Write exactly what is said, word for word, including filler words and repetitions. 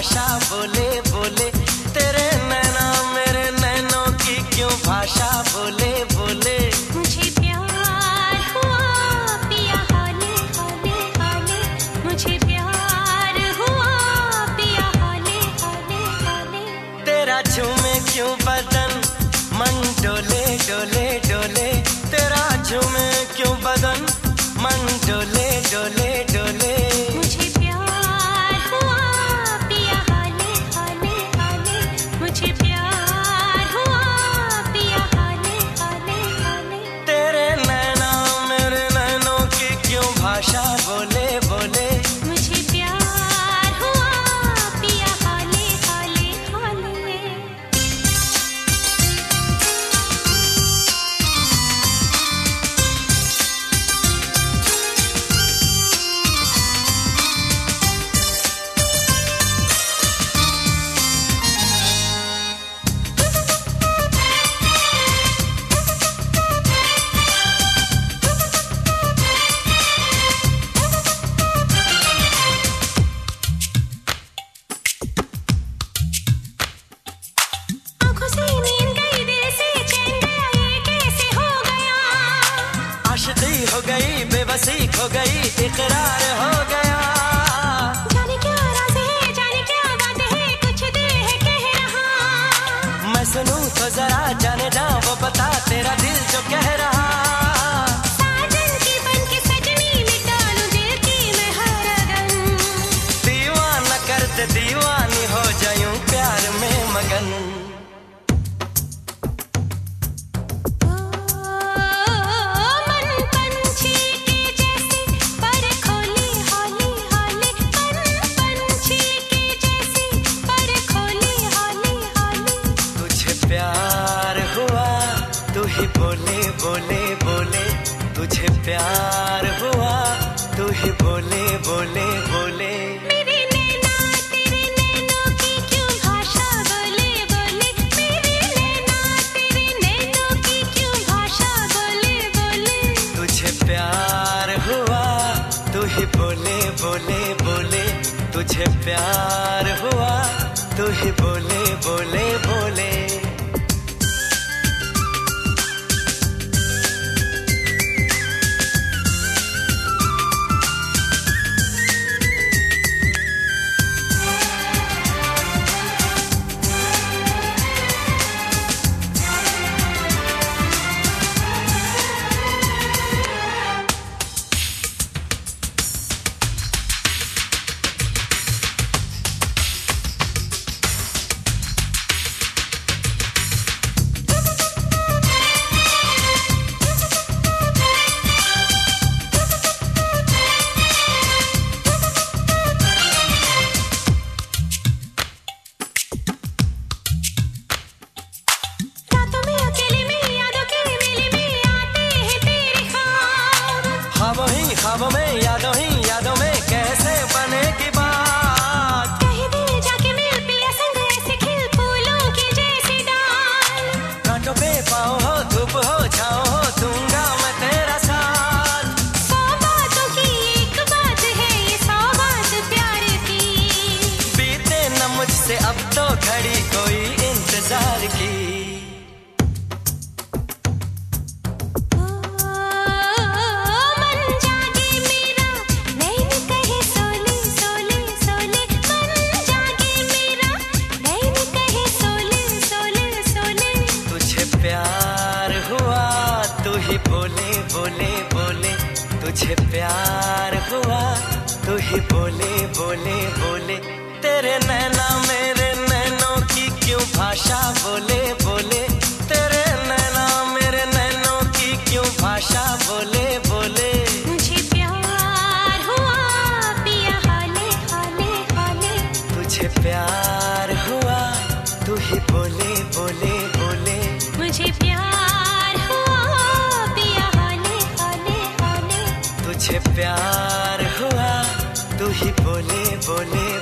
भाषा बोले बोले, तेरे नैना मेरे नैनों की क्यों भाषा बोले बोले। मुझे प्यार हुआ पिया हाले हाले हाले, मुझे प्यार हुआ पिया हाले हाले हाले। तेरा झूमे क्यों बदन मन डोले डोले डोले, तेरा झूमे क्यों बदन मन डोले डोले डोले। मुझे प्यार हुआ पिया हाले हाले हाले, मुझे प्यार हुआ पिया हाले हाले हाले। तेरे नैना मेरे नैनों की क्यों भाषा बोले बोले। मुझे प्यार हुआ पिया हाले हाले हाले। आँखों से नींद गई, दिल से चैन गया, ये कैसे हो गया। आशिकी हो गई, बेबसी खो गई, इकरार हो गया। जाने क्या राज है, जाने क्या बात है, कुछ दिल है कह रहा। मैं सुनूं तो जरा जाने जा वो बता, तेरा दिल जो कह रहा। साजन की बन के सजनी मिटा लूं दिल की मैं हर अगन। दीवाना कर दे दीवानी हो जायूं प्यार में मगन। ओ मन पंछी के जैसे पर खोले हाले हाले, मन पंछी के जैसे पर खोले हाले हाले। तुझे प्यार हुआ तू ही बोले बोले बोले, तुझे प्यार हुआ तू ही बोले बोले बोले। मेरे नैना तेरे नैनों की क्यों भाषा बोले बोले, मेरे नैना तेरे नैनों की क्यों भाषा बोले बोले। तुझे प्यार हुआ तू ही बोले बोले बोले, तुझे प्यार हुआ तू ही बोले बोले बोले। रातों में अकेले में यादों के मेले में आते हैं तेरे ख्वाब। ख्वाबों ही ख्वाबों में यादों ही यादों में कैसे बनेगी बात। कहीं दिल जाके मिल पिया संग ऐसे खिल फूलों की जैसी डाल। कांटों पे पाँव हो धूप हो छाँव हो, दूंगा मैं तेरा साथ। सौ बातों की एक बात है ये सौ बात प्यार की। बीते न मुझसे अब तो घड़ी कोई इंतजार की। ओ मन जागे मेरा नैन कहे सोले सोले सोले, मन जागे मेरा नैन कहे सोले सोले सोले। तुझे प्यार हुआ तू ही बोले बोले बोले, तुझे प्यार हुआ तू ही बोले बोले बोले। तेरे नैना मेरे नैनों की क्यों भाषा बोले बोले, तेरे नैना मेरे नैनों की क्यों भाषा बोले बोले। मुझे प्यार हुआ पिया हाले हाले हाले, तुझे प्यार हुआ तू ही बोले बोले बोले। मुझे प्यार हुआ पिया हाले हाले हाले। तुझे प्यार हुआ तू ही बोले बोले